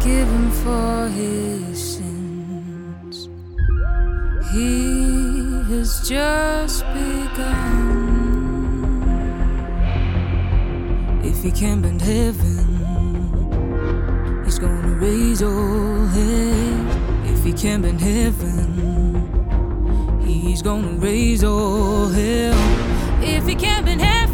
him for his sins. He has just begun. If he can't bend heaven, he's gonna raise all hell. If he can't bend heaven, he's gonna raise all hell. If he can't bend heaven,